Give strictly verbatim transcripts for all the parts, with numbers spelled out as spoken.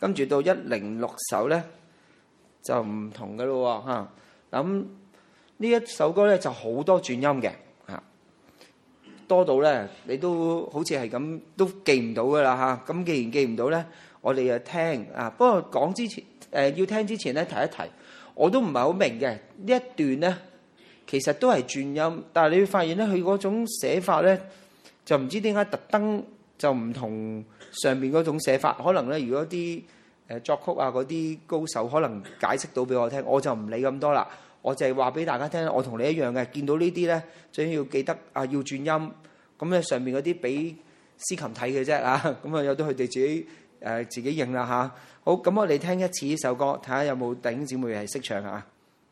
跟住到一零六首咧就唔同嘅咯嚇。咁呢一首歌咧就好多轉音嘅嚇，多到咧你都好似係咁都記唔到噶啦嚇。咁既然記唔到咧，我哋就聽啊。不過講之前誒、呃、要聽之前咧提一提，我都唔係好明嘅呢一段咧。其實都係轉音，但係你會發現咧，佢嗰種寫法咧，就唔知點解特登就唔同上面嗰種寫法。可能咧，如果啲誒作曲啊嗰啲高手可能解釋到俾我聽，我就唔理咁多啦。我就係話俾大家聽，我同你一樣嘅，見到呢啲咧，最緊要記得啊，要轉音。咁咧上面嗰啲俾司琴睇嘅啫啊，咁啊有得佢哋自己誒、呃、自己認啦嚇。好，咁我哋聽一次呢首歌，睇下有冇弟兄姊妹係識唱啊。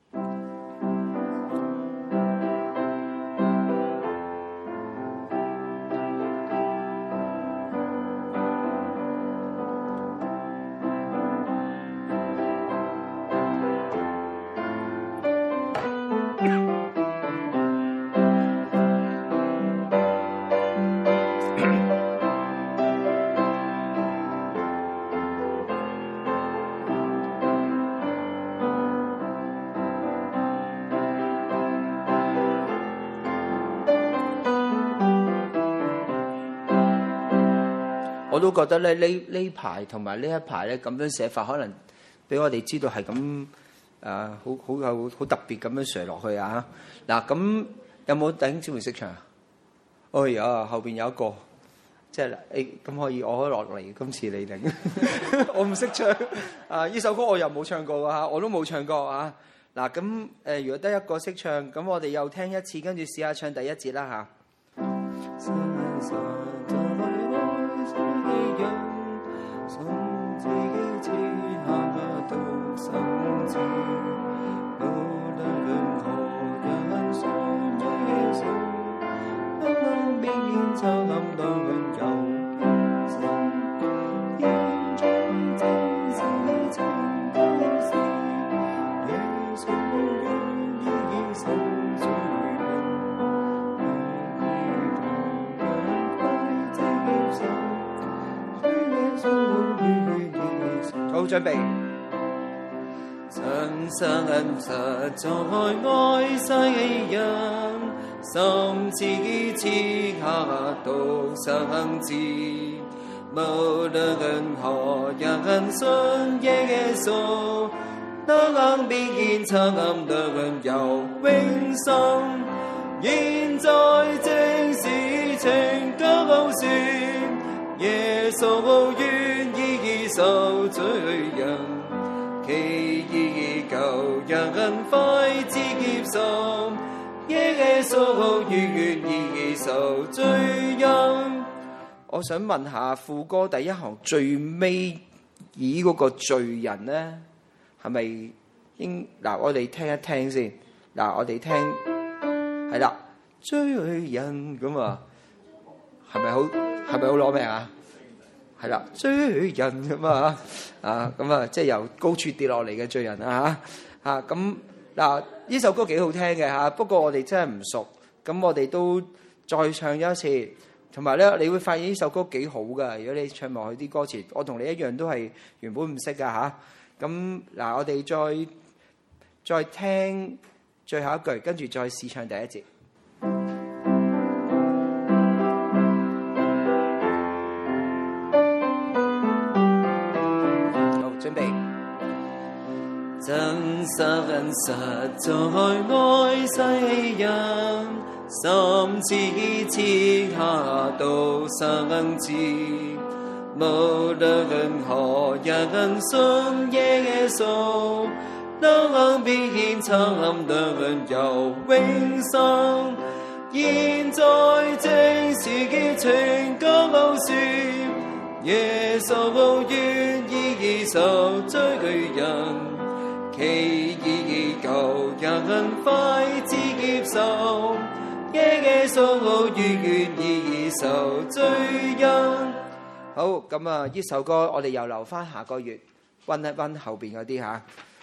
我都覺得咧，呢呢排同埋呢一排咧咁樣寫法，可能俾我哋知道係咁誒，好好有好特別咁樣寫落去啊！嗱，咁有冇弟兄姊妹識唱？哎呀，後邊有一個，即係誒咁可以，我可以落嚟今次你領，我唔識唱啊！呢首歌我又冇唱過㗎嚇，我都冇唱過啊！嗱，咁誒，如果得一個識唱，咁我哋又聽一次，跟住試下唱第一節啦嚇。好，準備。真心實在愛世人，甚至此刻獨生子，無論何人信耶穌，都能必然參得有永生。現在正是拯救時，耶穌願意受罪人，其意救人快接受，耶穌願意受罪人。我想問下副歌第一行最尾以嗰個罪人咧，係咪應嗱？我哋聽一聽先嗱，我哋聽係啦，罪人咁啊，係咪好係咪好攞命啊？係啦，罪人咁啊，啊咁啊，即係由高處跌落嚟嘅罪人啊嚇嚇咁嗱，呢首歌幾好聽嘅嚇，不過我哋真係唔熟，咁我哋都再唱一次，同埋咧，你會發現呢首歌幾好噶。如果你唱埋佢啲歌詞，我同你一樣都係原本唔識噶嚇。咁嗱，我哋再再聽最後一句，跟住再試唱第一節。真心實在愛世人，甚至此刻獨生子，無論何人信耶穌，都能必然參得有永生。現在正是拯救時，耶穌願意受罪人，其意救人快接受，耶穌願意受罪人。好，咁啊，呢首歌我哋又留翻下個月溫一溫後邊嗰啲吓。